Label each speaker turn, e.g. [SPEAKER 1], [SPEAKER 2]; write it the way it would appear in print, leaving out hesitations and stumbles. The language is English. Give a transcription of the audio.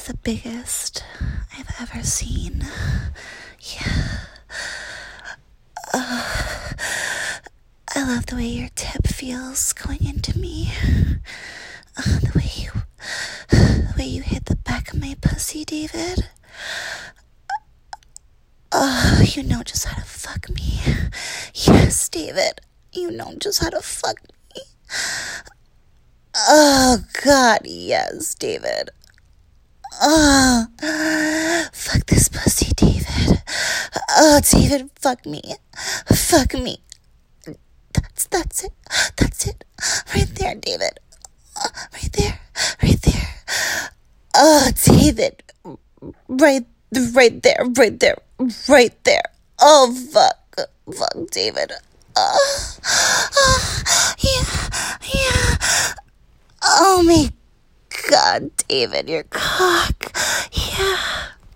[SPEAKER 1] the biggest I've ever seen. Yeah. I love the way your tip feels going into me. The way you hit the back of my pussy, David. You know just how to fuck me. Yes, David. You know just how to fuck me. Oh, God, yes, David. Fuck this pussy, David. Oh, David, fuck me. Fuck me. That's it. That's it. Right there, David. Right there. Right there. Oh, David. Right there. Right there. Right there. Oh, fuck. Fuck, David. Yeah. Oh, my God, David, your cock. Yeah.